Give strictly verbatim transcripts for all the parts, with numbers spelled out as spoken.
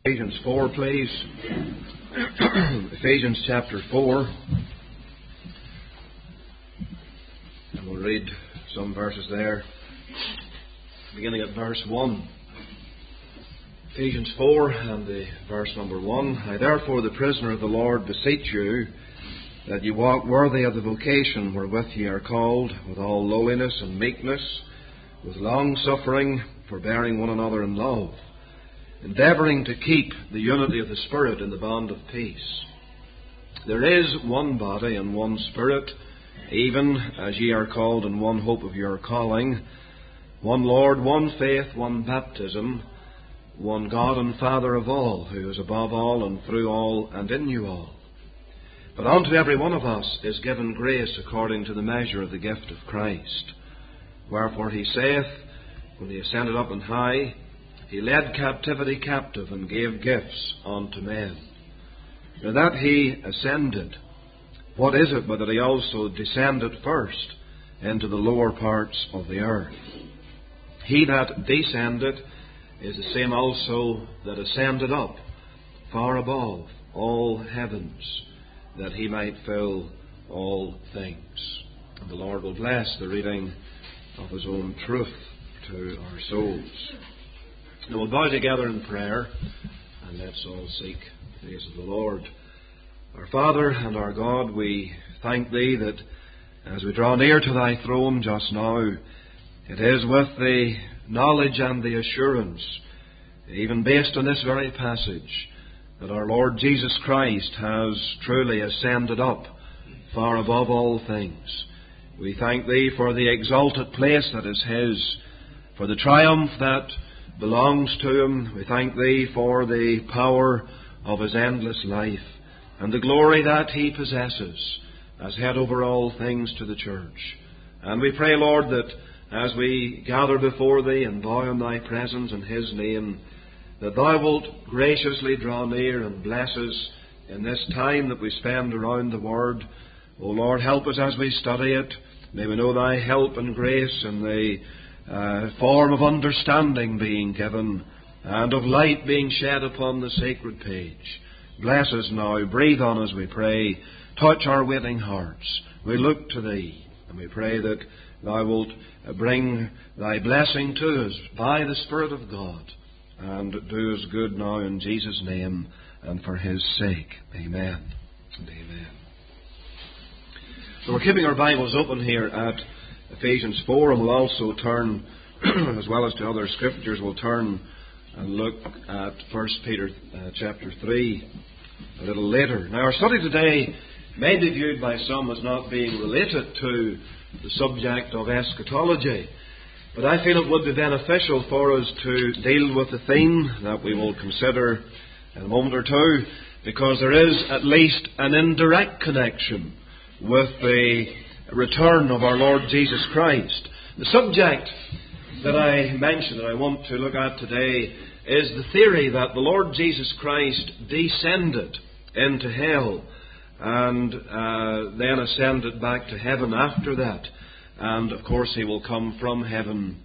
Ephesians four, please. Ephesians chapter four. And we'll read some verses there, beginning at verse one. Ephesians four and the verse number one. I therefore, the prisoner of the Lord, beseech you that you walk worthy of the vocation wherewith ye are called, with all lowliness and meekness, with long suffering, forbearing one another in love, endeavouring to keep the unity of the Spirit in the bond of peace. There is one body and one Spirit, even as ye are called in one hope of your calling, one Lord, one faith, one baptism, one God and Father of all, who is above all and through all and in you all. But unto every one of us is given grace according to the measure of the gift of Christ. Wherefore he saith, when he ascended up on high, he led captivity captive and gave gifts unto men. Now that he ascended, what is it but that he also descended first into the lower parts of the earth? He that descended is the same also that ascended up far above all heavens, that he might fill all things. And the Lord will bless the reading of His own truth to our souls. Now we'll bow together in prayer, and let's all seek the face of the Lord. Our Father and our God, we thank Thee that as we draw near to Thy throne just now, it is with the knowledge and the assurance, even based on this very passage, that our Lord Jesus Christ has truly ascended up far above all things. We thank Thee for the exalted place that is His, for the triumph that belongs to Him. We thank Thee for the power of His endless life and the glory that He possesses as head over all things to the church. And we pray, Lord, that as we gather before Thee and bow in Thy presence in His name, that Thou wilt graciously draw near and bless us in this time that we spend around the Word. O Lord, help us as we study it. May we know Thy help and grace in the uh, form of understanding being given and of light being shed upon the sacred page. Bless us now. Breathe on us, we pray. Touch our waiting hearts. We look to Thee, and we pray that Thou wilt bring Thy blessing to us by the Spirit of God, and do us good now in Jesus' name and for His sake. Amen and amen. So we're keeping our Bibles open here at Ephesians four, and we'll also turn, as well as to other scriptures, we'll turn and look at First Peter uh, chapter three a little later. Now our study today may be viewed by some as not being related to the subject of eschatology, but I feel it would be beneficial for us to deal with the theme that we will consider in a moment or two, because there is at least an indirect connection with the return of our Lord Jesus Christ. The subject that I mentioned that I want to look at today is the theory that the Lord Jesus Christ descended into hell and uh, then ascended back to heaven after that. And of course He will come from heaven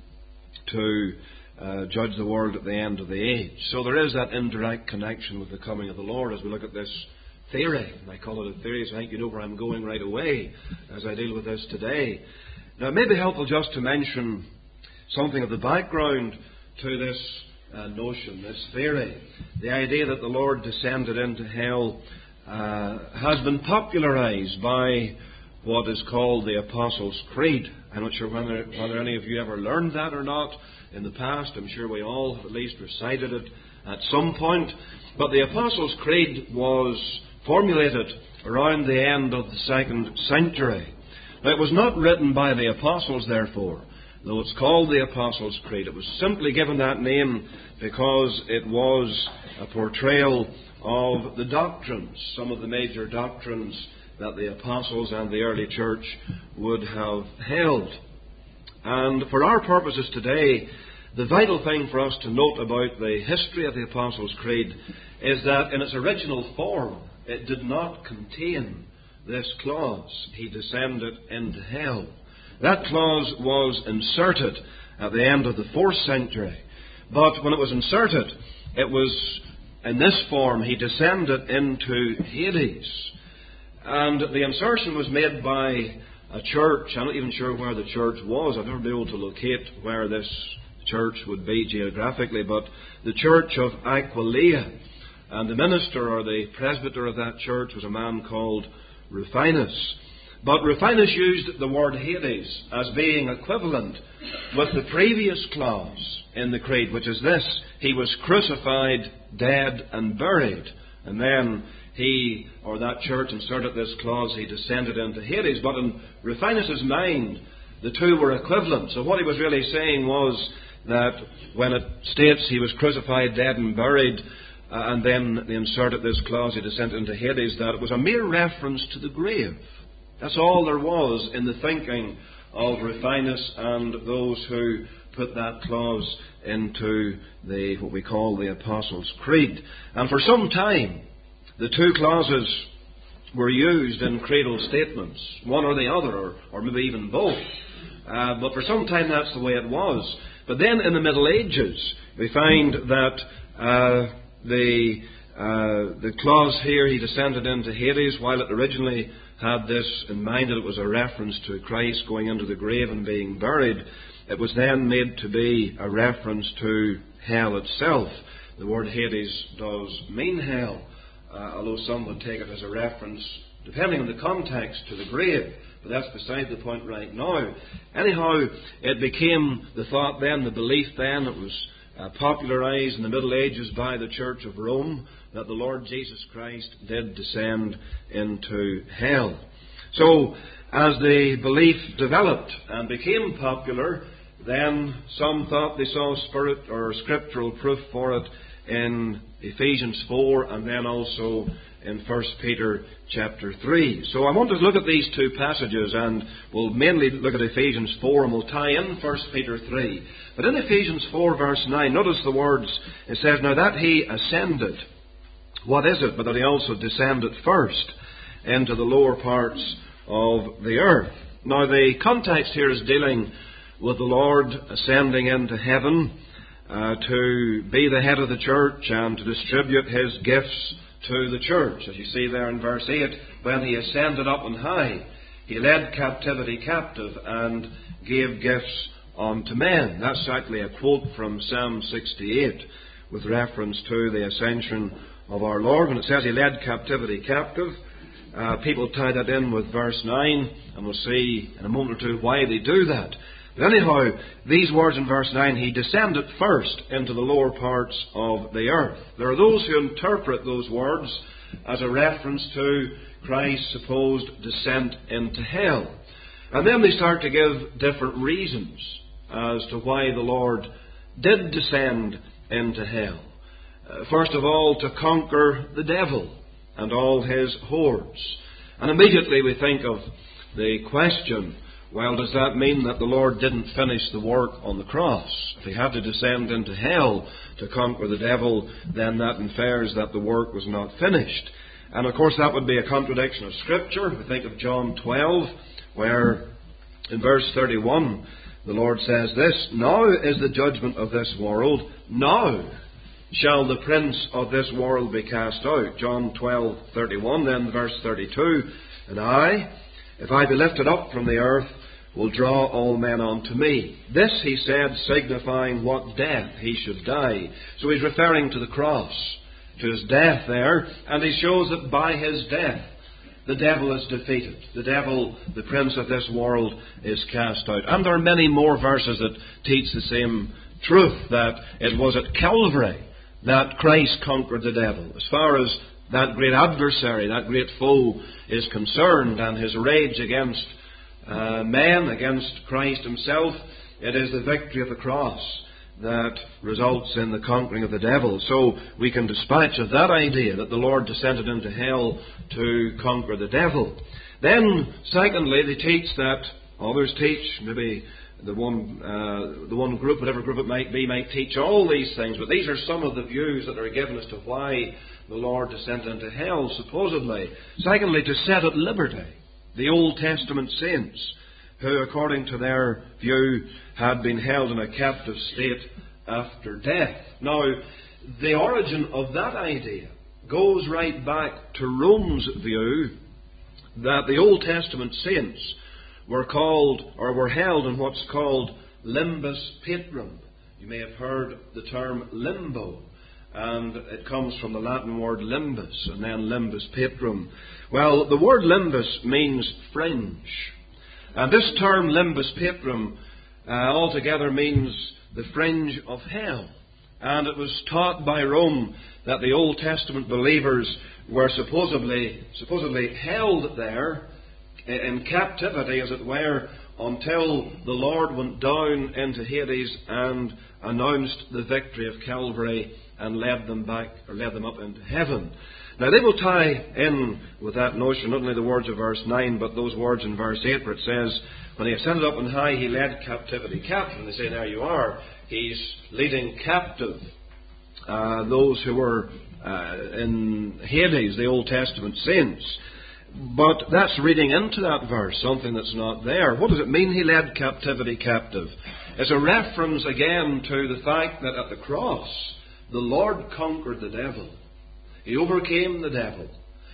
to uh, judge the world at the end of the age. So there is that indirect connection with the coming of the Lord as we look at this theory. I call it a theory, so I think you know where I'm going right away as I deal with this today. Now it may be helpful just to mention something of the background to this uh, notion, this theory. The idea that the Lord descended into hell uh, has been popularized by what is called the Apostles' Creed. I'm not sure whether, whether any of you ever learned that or not in the past. I'm sure we all have at least recited it at some point. But the Apostles' Creed was formulated around the end of the second century. Now, it was not written by the apostles, therefore, though it's called the Apostles' Creed. It was simply given that name because it was a portrayal of the doctrines, some of the major doctrines that the apostles and the early church would have held. And for our purposes today, the vital thing for us to note about the history of the Apostles' Creed is that in its original form, it did not contain this clause, He descended into hell. That clause was inserted at the end of the fourth century. But when it was inserted, it was in this form, he descended into Hades. And the insertion was made by a church. I'm not even sure where the church was. I've never been able to locate where this church would be geographically, but the church of Aquileia. And the minister or the presbyter of that church was a man called Rufinus. But Rufinus used the word Hades as being equivalent with the previous clause in the creed, which is this: he was crucified, dead, and buried. And then he, or that church, inserted this clause, he descended into Hades. But in Rufinus' mind, the two were equivalent. So what he was really saying was that when it states he was crucified, dead, and buried, uh, and then they inserted this clause, he descended into Hades, that it was a mere reference to the grave. That's all there was in the thinking of Rufinus and those who put that clause into the what we call the Apostles' Creed. And for some time, the two clauses were used in creedal statements, one or the other, or, or maybe even both. Uh, but for some time, that's the way it was. But then in the Middle Ages, we find that uh, the uh, the clause here, he descended into Hades, while it originally had this in mind that it was a reference to Christ going into the grave and being buried, it was then made to be a reference to hell itself. The word Hades does mean hell, uh, although some would take it as a reference, depending on the context, to the grave. But that's beside the point right now. Anyhow, it became the thought then, the belief then, it was uh, popularized in the Middle Ages by the Church of Rome, that the Lord Jesus Christ did descend into hell. So, as the belief developed and became popular, then some thought they saw spirit or scriptural proof for it in Ephesians four, and then also in First Peter chapter three. So I want to look at these two passages, and we'll mainly look at Ephesians four, and we'll tie in First Peter three. But in Ephesians four verse nine, notice the words, it says, "Now that he ascended," what is it but that he also descended first into the lower parts of the earth? Now the context here is dealing with the Lord ascending into heaven uh, to be the head of the church and to distribute his gifts to the church. As you see there in verse eight, when he ascended up on high, he led captivity captive and gave gifts unto men. That's actually a quote from Psalm sixty-eight with reference to the ascension of our Lord. When it says he led captivity captive, uh, people tie that in with verse nine, and we'll see in a moment or two why they do that. But anyhow, these words in verse nine, he descended first into the lower parts of the earth. There are those who interpret those words as a reference to Christ's supposed descent into hell. And then they start to give different reasons as to why the Lord did descend into hell. Uh, first of all, to conquer the devil and all his hordes. And immediately we think of the question, well, does that mean that the Lord didn't finish the work on the cross? If he had to descend into hell to conquer the devil, then that infers that the work was not finished. And of course that would be a contradiction of Scripture. We think of John twelve, where in verse thirty-one the Lord says this, "Now is the judgment of this world, now shall the prince of this world be cast out." John twelve thirty-one, then verse thirty-two, "And I, if I be lifted up from the earth, will draw all men unto me." This he said, signifying what death he should die. So he's referring to the cross, to his death there, and he shows that by his death the devil is defeated. The devil, the prince of this world, is cast out. And there are many more verses that teach the same truth, that it was at Calvary that Christ conquered the devil. As far as that great adversary, that great foe is concerned, and his rage against uh, men, against Christ himself, it is the victory of the cross that results in the conquering of the devil. So we can dispatch of that idea that the Lord descended into hell to conquer the devil. Then, secondly, they teach that, others teach, maybe the one uh, the one group, whatever group it might be, might teach all these things, but these are some of the views that are given as to why the Lord descended into hell, supposedly. Secondly, to set at liberty the Old Testament saints, who, according to their view, had been held in a captive state after death. Now, the origin of that idea goes right back to Rome's view that the Old Testament saints were called, or were held in what's called limbus patrum. You may have heard the term limbo, and it comes from the Latin word limbus, and then limbus patrum. Well, the word limbus means fringe. And this term limbus patrum uh, altogether means the fringe of hell. And it was taught by Rome that the Old Testament believers were supposedly, supposedly held there in captivity, as it were, until the Lord went down into Hades and announced the victory of Calvary and led them back, or led them up into heaven. Now they will tie in with that notion not only the words of verse nine, but those words in verse eight where it says, when he ascended up on high, he led captivity captive. And they say, there you are, he's leading captive uh, those who were uh, in Hades, the Old Testament saints. But that's reading into that verse something that's not there. What does it mean he led captivity captive? It's a reference again to the fact that at the cross, the Lord conquered the devil. He overcame the devil.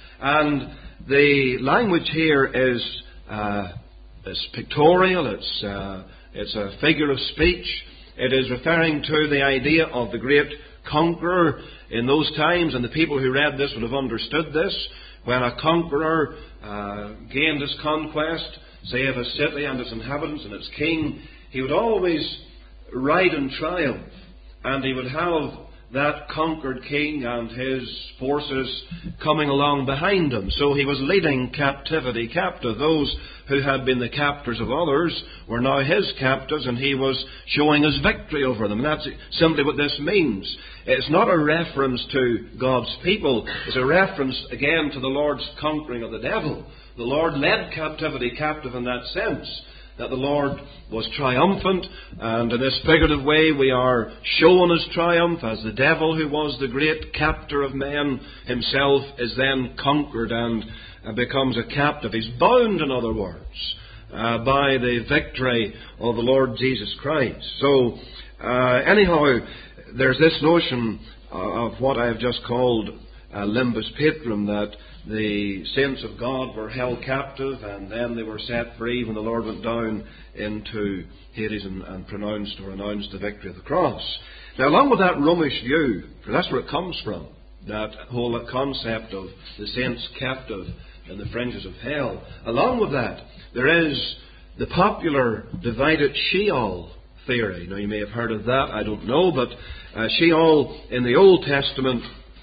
And the language here is, uh, is pictorial. It's, uh, it's a figure of speech. It is referring to the idea of the great conqueror in those times. And the people who read this would have understood this. When a conqueror uh, gained his conquest, say of a city and its inhabitants and its king, he would always ride in triumph. And he would have that conquered king and his forces coming along behind him. So he was leading captivity captive. Those who had been the captors of others were now his captives, and he was showing his victory over them. And that's simply what this means. It's not a reference to God's people. It's a reference, again, to the Lord's conquering of the devil. The Lord led captivity captive in that sense, that the Lord was triumphant, and in this figurative way we are shown his triumph as the devil, who was the great captor of men himself, is then conquered and uh, becomes a captive. He's bound, in other words, uh, by the victory of the Lord Jesus Christ. So, uh, anyhow, there's this notion of what I have just called uh, limbus patrum, that the saints of God were held captive and then they were set free when the Lord went down into Hades and, and pronounced or announced the victory of the cross. Now, along with that Romish view, for that's where it comes from, that whole concept of the saints captive in the fringes of hell, along with that, there is the popular divided Sheol theory. Now, you may have heard of that, I don't know, but uh, Sheol in the Old Testament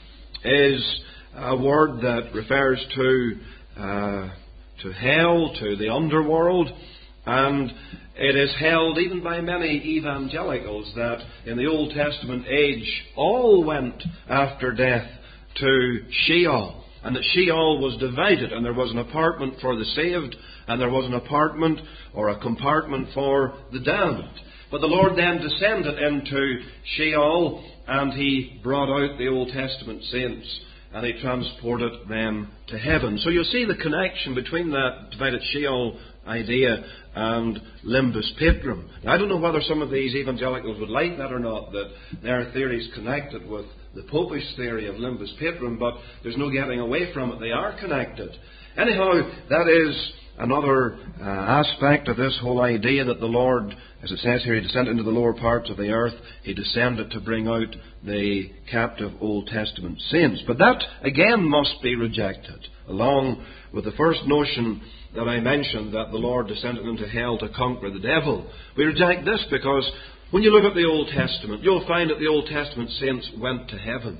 is a word that refers to uh, to hell, to the underworld, and it is held even by many evangelicals that in the Old Testament age all went after death to Sheol, and that Sheol was divided, and there was an apartment for the saved, and there was an apartment or a compartment for the damned. But the Lord then descended into Sheol, and he brought out the Old Testament saints, and he transported them to heaven. So you'll see the connection between that divided Sheol idea and limbus patrum. Now, I don't know whether some of these evangelicals would like that or not, that their theory is connected with the Popish theory of limbus patrum, but there's no getting away from it. They are connected. Anyhow, that is another uh, aspect of this whole idea that the Lord, as it says here, he descended into the lower parts of the earth. He descended to bring out the captive Old Testament saints. But that, again, must be rejected, along with the first notion that I mentioned, that the Lord descended into hell to conquer the devil. We reject this because when you look at the Old Testament, you'll find that the Old Testament saints went to heaven.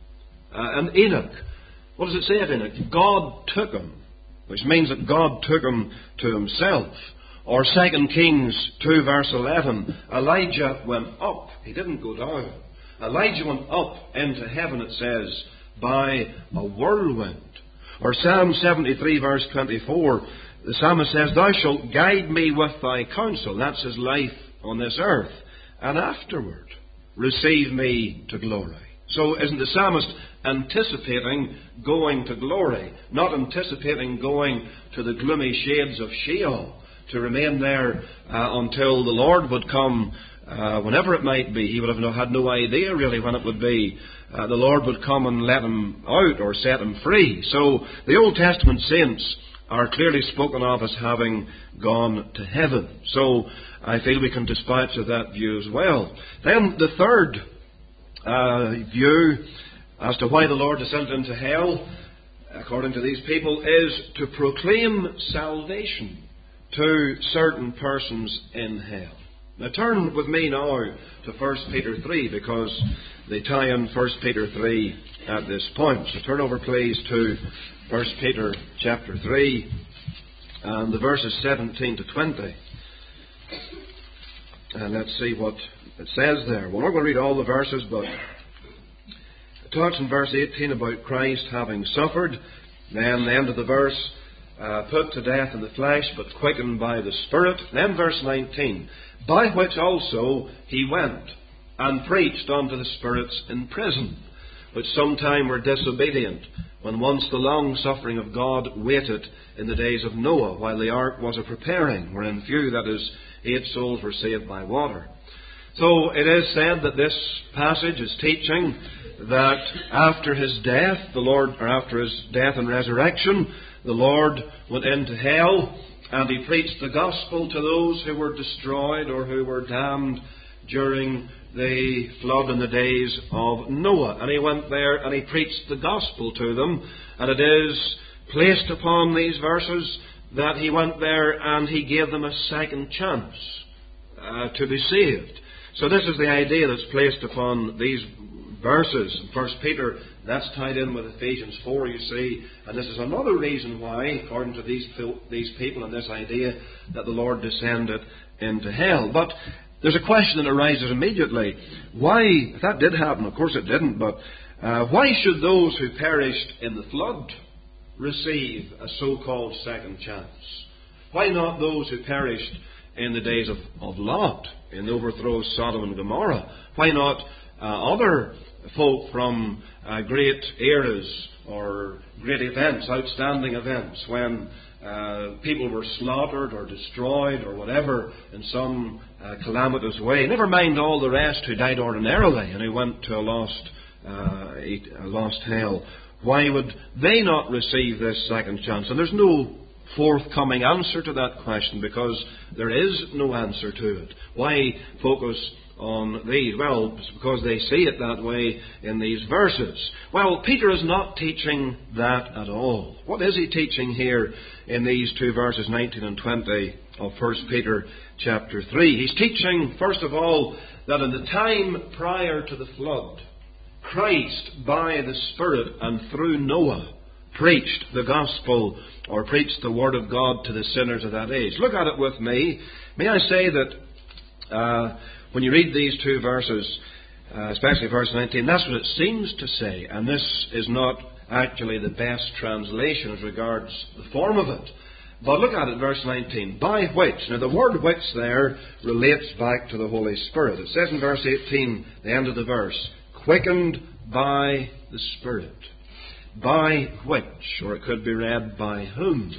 Uh, and Enoch, what does it say of Enoch? God took him, which means that God took him to himself. Or Second Kings two verse eleven, Elijah went up, he didn't go down. Elijah went up into heaven, it says, by a whirlwind. Or Psalm seventy-three verse twenty-four, the psalmist says, Thou shalt guide me with thy counsel. That's his life on this earth. And afterward, receive me to glory. So isn't the psalmist anticipating going to glory, not anticipating going to the gloomy shades of Sheol, to remain there uh, until the Lord would come, uh, whenever it might be. He would have no, had no idea really when it would be. Uh, the Lord would come and let him out or set him free. So the Old Testament saints are clearly spoken of as having gone to heaven. So I feel we can dispatch of that view as well. Then the third uh, view as to why the Lord descended into hell, according to these people, is to proclaim salvation to certain persons in hell. Now turn with me now to First Peter three, because they tie in First Peter three at this point. So turn over please to First Peter chapter three and the verses seventeen to twenty. And let's see what it says there. We're not going to read all the verses, but it talks in verse eighteen about Christ having suffered. Then the end of the verse, uh, put to death in the flesh, but quickened by the Spirit. Then verse nineteen, by which also he went and preached unto the spirits in prison, which sometime were disobedient, when once the long suffering of God waited in the days of Noah, while the ark was a preparing, wherein few, that is, eight souls, were saved by water. So it is said that this passage is teaching that after his death, the Lord, or after his death and resurrection, the Lord went into hell and he preached the gospel to those who were destroyed or who were damned during the flood in the days of Noah. And he went there and he preached the gospel to them. And it is placed upon these verses that he went there and he gave them a second chance uh, to be saved. So this is the idea that's placed upon these verses. First Peter, that's tied in with Ephesians four, you see. And this is another reason why, according to these, these people and this idea, that the Lord descended into hell. But there's a question that arises immediately. Why, if that did happen, of course it didn't, but uh, why should those who perished in the flood receive a so-called second chance? Why not those who perished in the days of, of Lot, in the overthrow of Sodom and Gomorrah? Why not uh, other folk from uh, great eras or great events, outstanding events, when uh, people were slaughtered or destroyed or whatever in some uh, calamitous way? Never mind all the rest who died ordinarily and who went to a lost, uh, a lost hell. Why would they not receive this second chance? And there's no forthcoming answer to that question, because there is no answer to it. Why focus on these? Well, it's because they see it that way in these verses. Well, Peter is not teaching that at all. What is he teaching here in these two verses, nineteen and twenty of First Peter chapter three? He's teaching, first of all, that in the time prior to the flood, Christ, by the Spirit and through Noah, preached the gospel, or preached the word of God to the sinners of that age. Look at it with me. May I say that uh, when you read these two verses, uh, especially verse nineteen, that's what it seems to say. And this is not actually the best translation as regards the form of it. But look at it, verse nineteen. By which. Now the word which there relates back to the Holy Spirit. It says in verse eighteen, the end of the verse, quickened by the Spirit. By which, or it could be read by whom.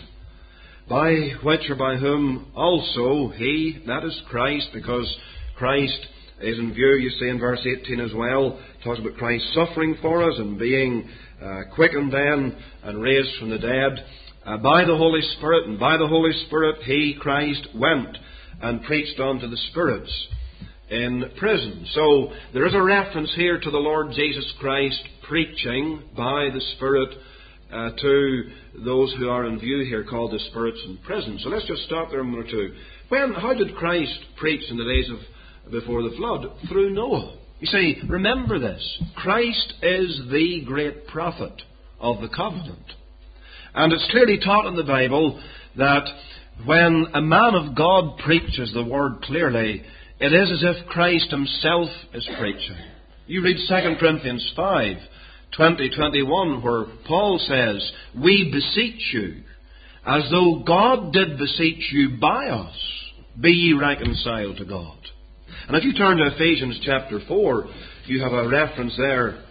By which or by whom also he, that is Christ, because Christ is in view, you see in verse eighteen as well, it talks about Christ suffering for us and being uh, quickened then and raised from the dead. Uh, by the Holy Spirit, and by the Holy Spirit he, Christ, went and preached unto the spirits in prison. So there is a reference here to the Lord Jesus Christ preaching by the Spirit uh, to those who are in view here, called the spirits in prison. So let's just stop there a minute or two. When, how did Christ preach in the days of before the flood? Through Noah. You see, remember this. Christ is the great prophet of the covenant. And it's clearly taught in the Bible that when a man of God preaches the word clearly, it is as if Christ himself is preaching. You read Second Corinthians five, twenty, twenty-one, where Paul says, we beseech you, as though God did beseech you by us, be ye reconciled to God. And if you turn to Ephesians chapter four, you have a reference there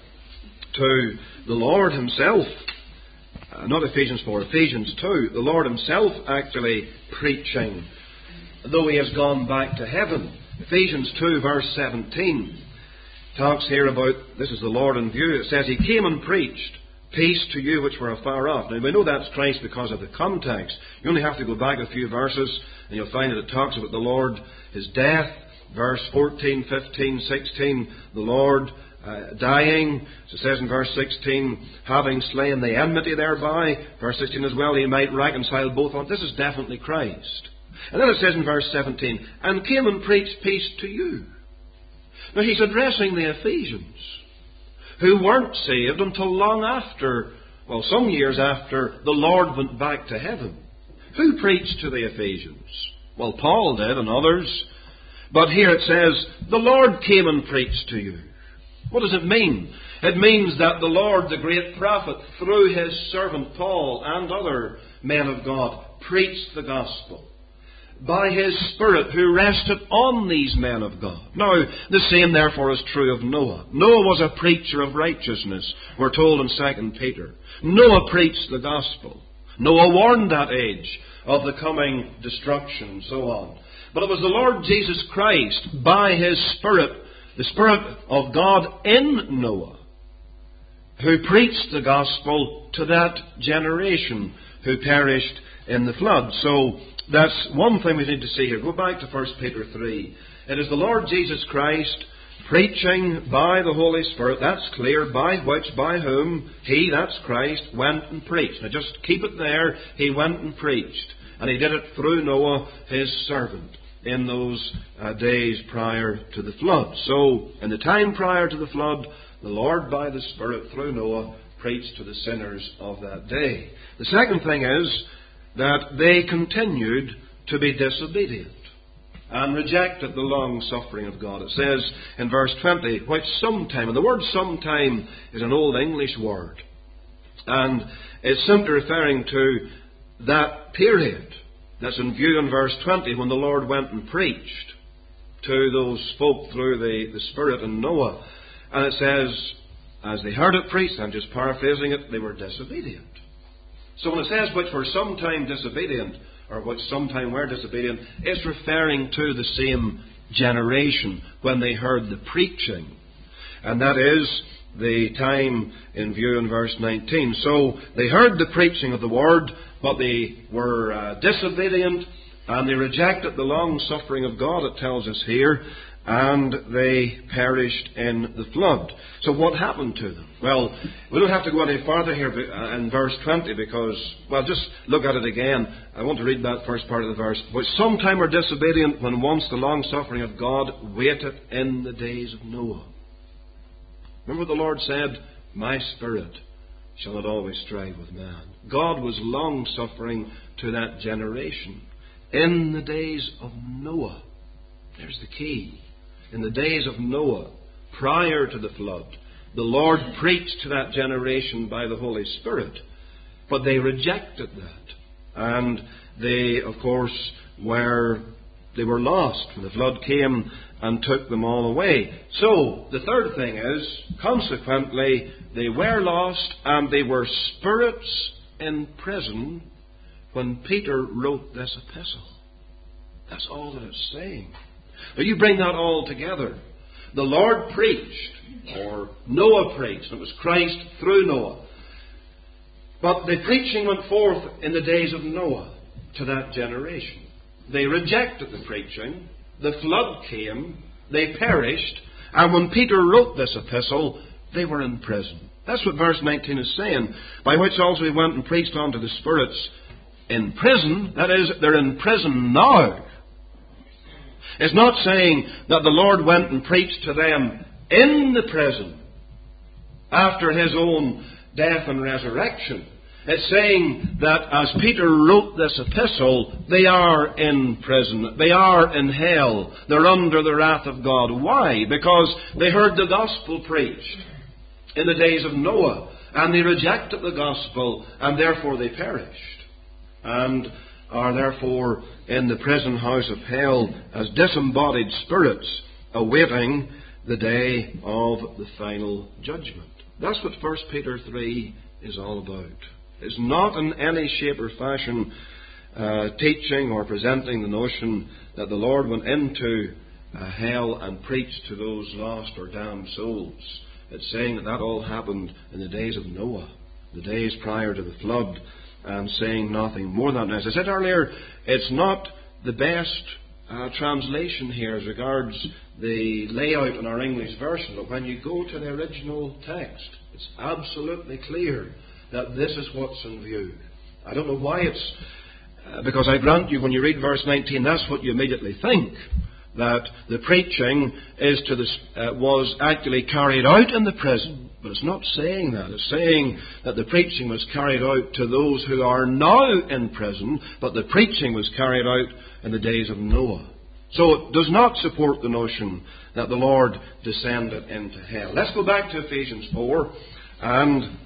to the Lord himself. Uh, not Ephesians four, Ephesians two. The Lord himself actually preaching though he has gone back to heaven. Ephesians two verse seventeen talks here about, this is the Lord in view. It says, he came and preached peace to you which were afar off. Now we know that's Christ because of the context. You only have to go back a few verses and you'll find that it talks about the Lord, his death, verse fourteen, fifteen, sixteen, the Lord uh, dying. So it says in verse sixteen, having slain the enmity thereby. Verse sixteen as well, he might reconcile both. On. This is definitely Christ. And then it says in verse seventeen, and came and preached peace to you. Now he's addressing the Ephesians, who weren't saved until long after, well, some years after the Lord went back to heaven. Who preached to the Ephesians? Well, Paul did and others. But here it says, the Lord came and preached to you. What does it mean? It means that the Lord, the great prophet, through his servant Paul and other men of God, preached the gospel by his Spirit who rested on these men of God. Now, the same therefore is true of Noah. Noah was a preacher of righteousness, we're told in Second Peter. Noah preached the gospel. Noah warned that age of the coming destruction and so on. But it was the Lord Jesus Christ, by his Spirit, the Spirit of God in Noah, who preached the gospel to that generation who perished in the flood. So, that's one thing we need to see here. Go back to First Peter three. It is the Lord Jesus Christ preaching by the Holy Spirit, that's clear, by which, by whom, he, that's Christ, went and preached. Now just keep it there. He went and preached. And he did it through Noah, his servant, in those uh, days prior to the flood. So, in the time prior to the flood, the Lord, by the Spirit, through Noah, preached to the sinners of that day. The second thing is that they continued to be disobedient and rejected the long suffering of God. It says in verse twenty, which sometime, and the word sometime is an old English word, and it's simply referring to that period that's in view in verse twenty when the Lord went and preached to those folk through the, the Spirit in Noah. And it says, as they heard it preached, I'm just paraphrasing it, they were disobedient. So when it says which were sometime disobedient, or which sometime were disobedient, it's referring to the same generation when they heard the preaching. And that is the time in view in verse nineteen. So they heard the preaching of the word, but they were uh, disobedient, and they rejected the long suffering of God, it tells us here, and they perished in the flood. So what happened to them? Well, we don't have to go any further here in verse twenty because, well, just look at it again. I want to read that first part of the verse. Which sometime were disobedient when once the long suffering of God waited in the days of Noah. Remember the Lord said, my Spirit shall not always strive with man. God was long suffering to that generation in the days of Noah. There's the key. In the days of Noah, prior to the flood, the Lord preached to that generation by the Holy Spirit. But they rejected that. And they, of course, were, they were lost when the flood came and took them all away. So, the third thing is, consequently, they were lost and they were spirits in prison when Peter wrote this epistle. That's all that it's saying. Now you bring that all together. The Lord preached, or Noah preached. It was Christ through Noah. But the preaching went forth in the days of Noah to that generation. They rejected the preaching. The flood came. They perished. And when Peter wrote this epistle, they were in prison. That's what verse nineteen is saying. By which also he went and preached unto the spirits in prison. That is, they're in prison now. It's not saying that the Lord went and preached to them in the prison after his own death and resurrection. It's saying that as Peter wrote this epistle, they are in prison. They are in hell. They're under the wrath of God. Why? Because they heard the gospel preached in the days of Noah, and they rejected the gospel, and therefore they perished. And are therefore in the prison house of hell as disembodied spirits awaiting the day of the final judgment. That's what First Peter three is all about. It's not in any shape or fashion uh, teaching or presenting the notion that the Lord went into uh, hell and preached to those lost or damned souls. It's saying that that all happened in the days of Noah, the days prior to the flood, and saying nothing more than that. As I said earlier, it's not the best uh, translation here as regards the layout in our English version, but when you go to the original text, it's absolutely clear that this is what's in view. I don't know why it's... Uh, because I grant you, when you read verse nineteen, that's what you immediately think. That the preaching is to the, uh, was actually carried out in the prison. But it's not saying that. It's saying that the preaching was carried out to those who are now in prison, but the preaching was carried out in the days of Noah. So it does not support the notion that the Lord descended into hell. Let's go back to Ephesians four and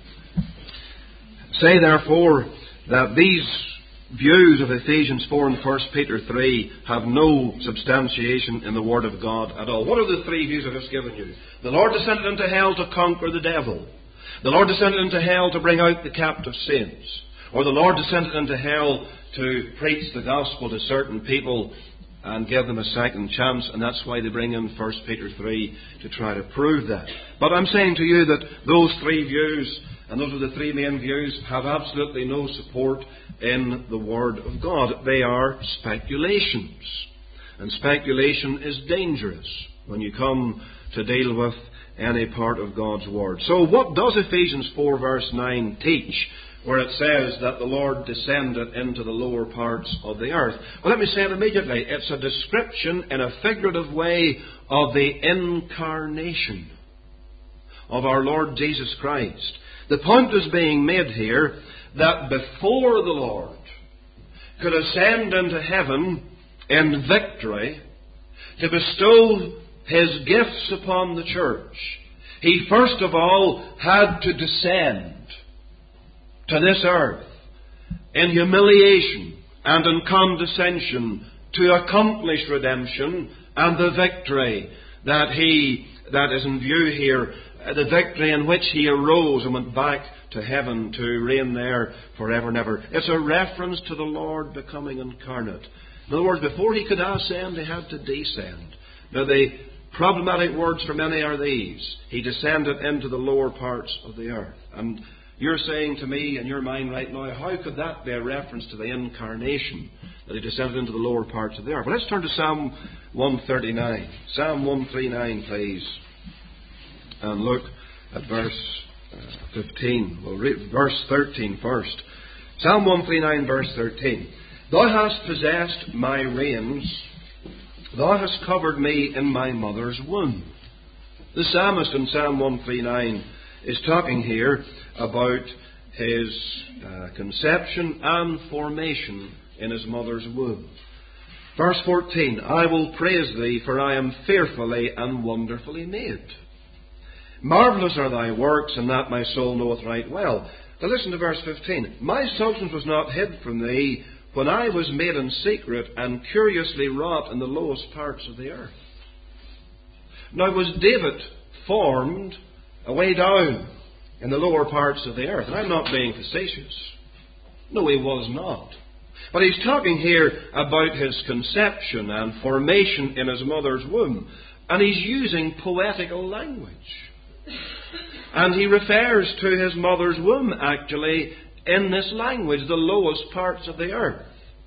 say, therefore, that these views of Ephesians four and First Peter three have no substantiation in the Word of God at all. What are the three views I've just given you? The Lord descended into hell to conquer the devil. The Lord descended into hell to bring out the captive saints. Or the Lord descended into hell to preach the gospel to certain people and give them a second chance, and that's why they bring in First Peter three to try to prove that. But I'm saying to you that those three views, and those are the three main views, have absolutely no support in the Word of God. They are speculations. And speculation is dangerous when you come to deal with any part of God's Word. So what does Ephesians four verse nine teach, where it says that the Lord descended into the lower parts of the earth? Well, let me say it immediately. It's a description in a figurative way of the incarnation of our Lord Jesus Christ. The point is being made here that before the Lord could ascend into heaven in victory to bestow His gifts upon the church, He first of all had to descend to this earth in humiliation and in condescension to accomplish redemption and the victory that He, that is in view here, the victory in which He arose and went back to heaven to reign there forever and ever. It's a reference to the Lord becoming incarnate. In other words, before He could ascend, He had to descend. Now, the problematic words for many are these: He descended into the lower parts of the earth. And you're saying to me in your mind right now, how could that be a reference to the incarnation, that He descended into the lower parts of the earth? Well, let's turn to Psalm one thirty-nine. Psalm one thirty-nine, please. And look at verse uh, fifteen. We'll read verse thirteen first. Psalm one thirty-nine, verse thirteen. Thou hast possessed my reins. Thou hast covered me in my mother's womb. The psalmist in Psalm one thirty-nine is talking here about his uh, conception and formation in his mother's womb. Verse fourteen. I will praise Thee, for I am fearfully and wonderfully made. Marvellous are Thy works, and that my soul knoweth right well. Now listen to verse fifteen. My substance was not hid from Thee when I was made in secret and curiously wrought in the lowest parts of the earth. Now, was David formed away down in the lower parts of the earth? And I'm not being facetious. No, he was not. But he's talking here about his conception and formation in his mother's womb. And he's using poetical language. And he refers to his mother's womb, actually, in this language, the lowest parts of the earth.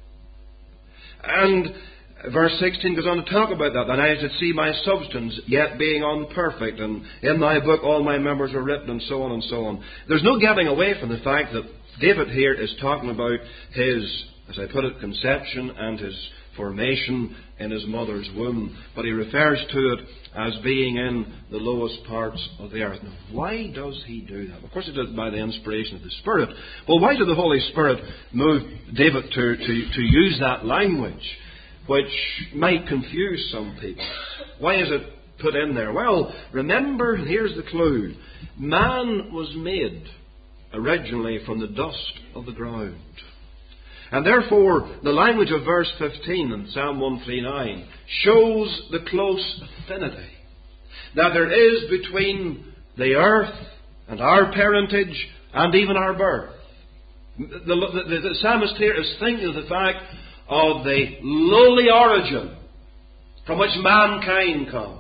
And verse sixteen goes on to talk about that. And I did see my substance yet being unperfect, and in Thy book all my members are written, and so on and so on. There's no getting away from the fact that David here is talking about his, as I put it, conception and his formation in his mother's womb. But he refers to it as being in the lowest parts of the earth. Now, why does he do that? Of course, he does it by the inspiration of the Spirit. Well, why did the Holy Spirit move David to, to, to use that language, which might confuse some people? Why is it put in there? Well, remember, here's the clue. Man was made originally from the dust of the ground. And therefore, the language of verse fifteen in Psalm one thirty-nine shows the close affinity that there is between the earth and our parentage and even our birth. The, the, the, the psalmist here is thinking of the fact of the lowly origin from which mankind comes.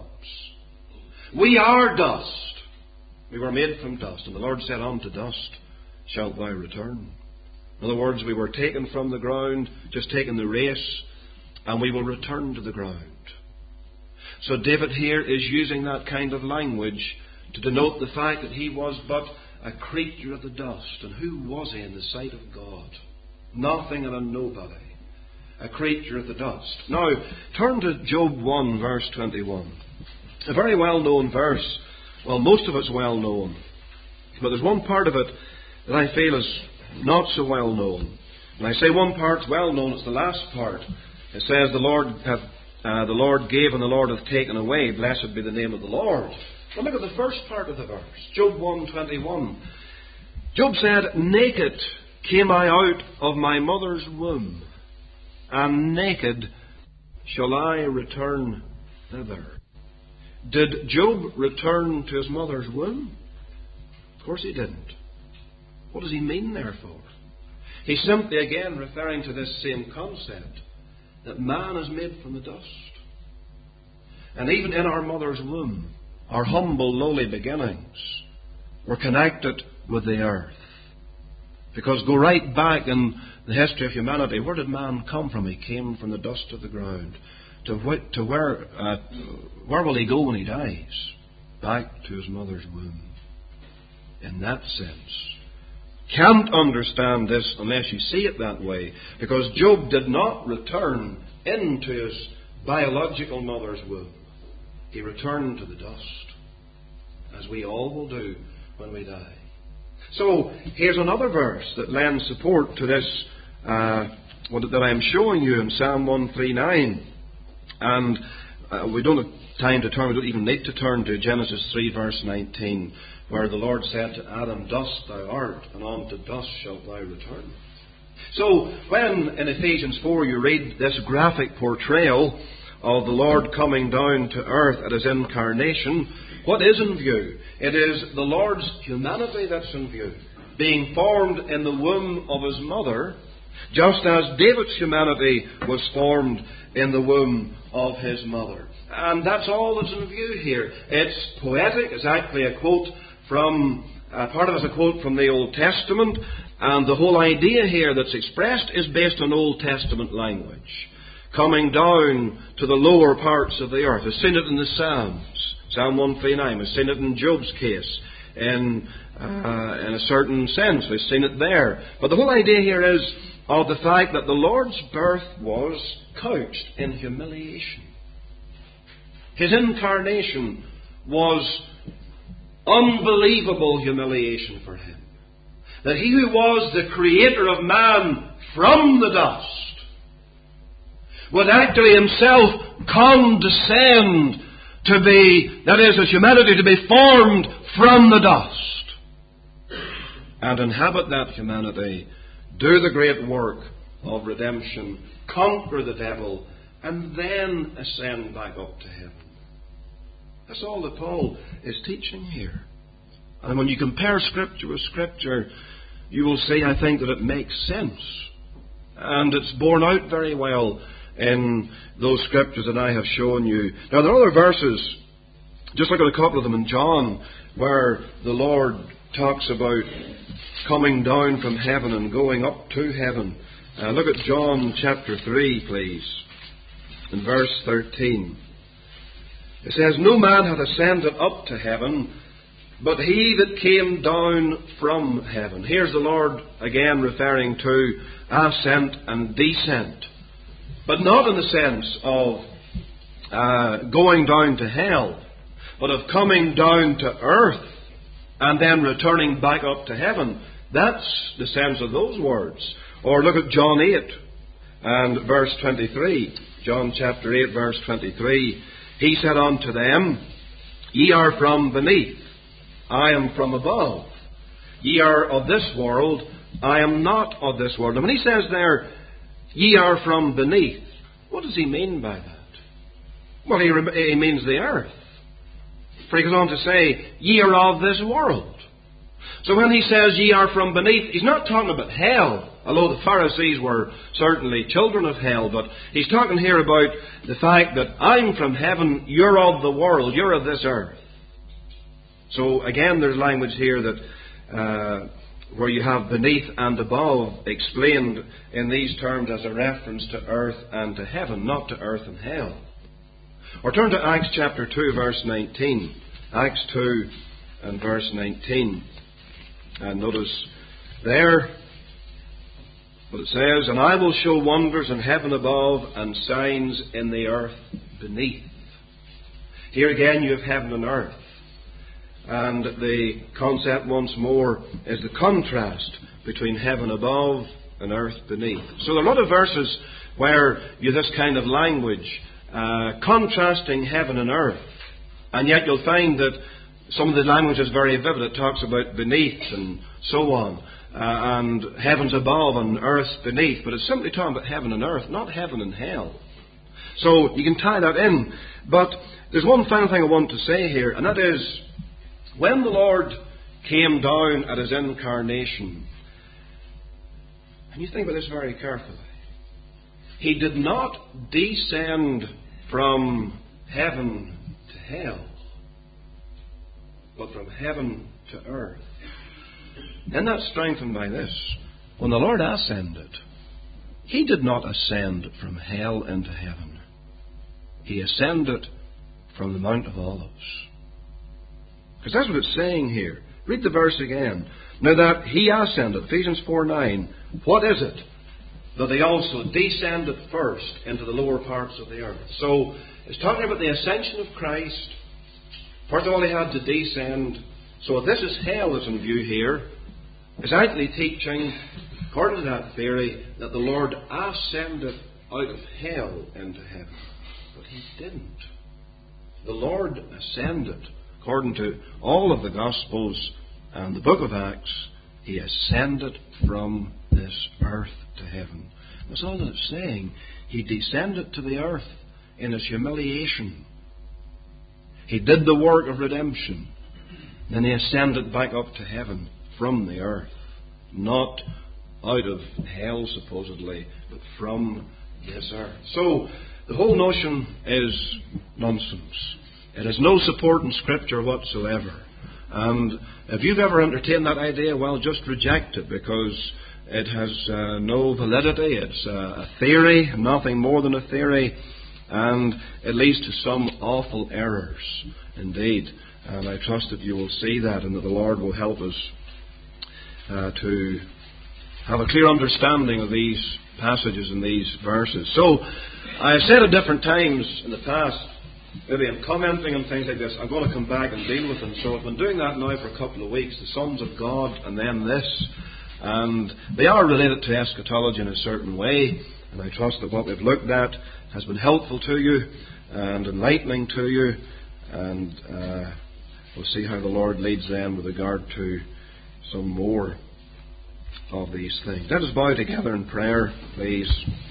We are dust. We were made from dust. And the Lord said, unto dust shalt thou return. In other words, we were taken from the ground, just taken the race, and we will return to the ground. So David here is using that kind of language to denote the fact that he was but a creature of the dust. And who was he in the sight of God? Nothing and a nobody. A creature of the dust. Now, turn to Job one, verse twenty-one. A very well-known verse. Well, most of it's well-known. But there's one part of it that I feel is not so well-known. When I say one part's well-known, it's the last part. It says, the Lord hath, uh, the Lord gave and the Lord hath taken away. Blessed be the name of the Lord. Now look at the first part of the verse. Job one twenty-one. Job said, naked came I out of my mother's womb, and naked shall I return thither. Did Job return to his mother's womb? Of course he didn't. What does he mean, therefore? He's simply again referring to this same concept, that man is made from the dust. And even in our mother's womb, our humble, lowly beginnings were connected with the earth. Because go right back in the history of humanity, where did man come from? He came from the dust of the ground. To, wh- to where, uh, where will he go when he dies? Back to his mother's womb. In that sense. Can't understand this unless you see it that way. Because Job did not return into his biological mother's womb. He returned to the dust. As we all will do when we die. So, here's another verse that lends support to this uh, that I am showing you in Psalm one thirty-nine. And uh, we don't have time to turn, we don't even need to turn to Genesis three, verse nineteen, where the Lord said to Adam, dust thou art, and unto dust shalt thou return. So, when in Ephesians four you read this graphic portrayal of the Lord coming down to earth at his incarnation, what is in view? It is the Lord's humanity that's in view, being formed in the womb of his mother, just as David's humanity was formed in the womb of his mother. And that's all that's in view here. It's poetic. It's actually a quote from, uh, part of it is a quote from the Old Testament. And the whole idea here that's expressed is based on Old Testament language. Coming down to the lower parts of the earth. We've seen it in the Psalms. Psalm one thirty-nine. We've seen it in Job's case. In, uh, in a certain sense. We've seen it there. But the whole idea here is of the fact that the Lord's birth was couched in humiliation. His incarnation was unbelievable humiliation for him. That he who was the creator of man from the dust would actually himself condescend to be, that is, as humanity, to be formed from the dust and inhabit that humanity, do the great work of redemption, conquer the devil, and then ascend back up to heaven. That's all that Paul is teaching here. And when you compare Scripture with Scripture, you will see, I think, that it makes sense. And it's borne out very well in those Scriptures that I have shown you. Now, there are other verses, just look at a couple of them in John, where the Lord talks about coming down from heaven and going up to heaven. Uh, look at John chapter three, please, in verse thirteen. It says, no man hath ascended up to heaven, but he that came down from heaven. Here's the Lord again referring to ascent and descent. But not in the sense of uh, going down to hell, but of coming down to earth and then returning back up to heaven. That's the sense of those words. Or look at John eight and verse twenty-three. John chapter eight, verse twenty-three. He said unto them, ye are from beneath, I am from above. Ye are of this world, I am not of this world. And when he says there, ye are from beneath, what does he mean by that? Well, he, he means the earth. For he goes on to say, ye are of this world. So when he says, ye are from beneath, he's not talking about hell, although the Pharisees were certainly children of hell, but he's talking here about the fact that I'm from heaven, you're of the world, you're of this earth. So again, there's language here that uh, where you have beneath and above explained in these terms as a reference to earth and to heaven, not to earth and hell. Or turn to Acts chapter two, verse nineteen. Acts two and verse nineteen. And notice there what it says, and I will show wonders in heaven above and signs in the earth beneath. Here again you have heaven and earth. And the concept once more is the contrast between heaven above and earth beneath. So there are a lot of verses where you have this kind of language uh, contrasting heaven and earth. And yet you'll find that some of the language is very vivid. It talks about beneath and so on. Uh, and heavens above and earth beneath. But it's simply talking about heaven and earth, not heaven and hell. So you can tie that in. But there's one final thing I want to say here, and that is, when the Lord came down at His incarnation, and you think about this very carefully, He did not descend from heaven to hell, but from heaven to earth. And that's strengthened by this. When the Lord ascended, He did not ascend from hell into heaven. He ascended from the Mount of Olives. Because that's what it's saying here. Read the verse again. Now that He ascended, Ephesians four nine, what is it? That He also descended first into the lower parts of the earth. So it's talking about the ascension of Christ. First of all, He had to descend. So if this is hell that's in view here, it's actually teaching, according to that theory, that the Lord ascended out of hell into heaven. But He didn't. The Lord ascended. According to all of the Gospels and the book of Acts, He ascended from this earth to heaven. That's all that it's saying. He descended to the earth in His humiliation. He did the work of redemption. Then He ascended back up to heaven from the earth. Not out of hell, supposedly, but from this earth. So, the whole notion is nonsense. It has no support in Scripture whatsoever. And if you've ever entertained that idea, well, just reject it, because it has uh, no validity. It's uh, a theory, nothing more than a theory, and it leads to some awful errors indeed. And I trust that you will see that, and that the Lord will help us uh, to have a clear understanding of these passages and these verses. So, I have said at different times in the past, maybe I'm commenting on things like this, I'm going to come back and deal with them. So I've been doing that now for a couple of weeks, the sons of God and then this. And they are related to eschatology in a certain way. And I trust that what we've looked at has been helpful to you and enlightening to you. And uh, we'll see how the Lord leads them with regard to some more of these things. Let us bow together in prayer, please.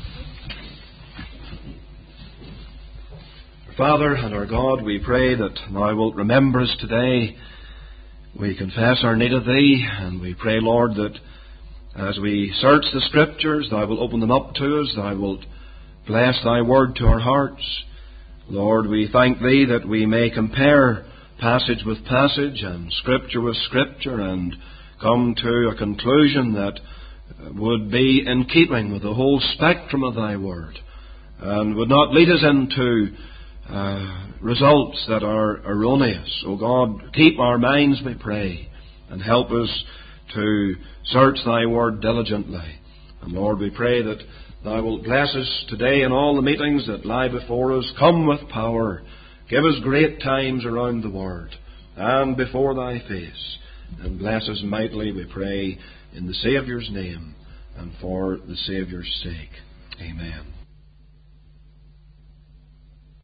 Father and our God, we pray that Thou wilt remember us today. We confess our need of Thee, and we pray, Lord, that as we search the Scriptures, Thou wilt open them up to us. Thou wilt bless Thy word to our hearts. Lord, we thank Thee that we may compare passage with passage and Scripture with Scripture and come to a conclusion that would be in keeping with the whole spectrum of Thy word and would not lead us into Uh, results that are erroneous. O God, keep our minds, we pray, and help us to search Thy word diligently. And Lord, we pray that Thou wilt bless us today in all the meetings that lie before us. Come with power. Give us great times around the word and before Thy face. And bless us mightily, we pray, in the Saviour's name and for the Saviour's sake. Amen.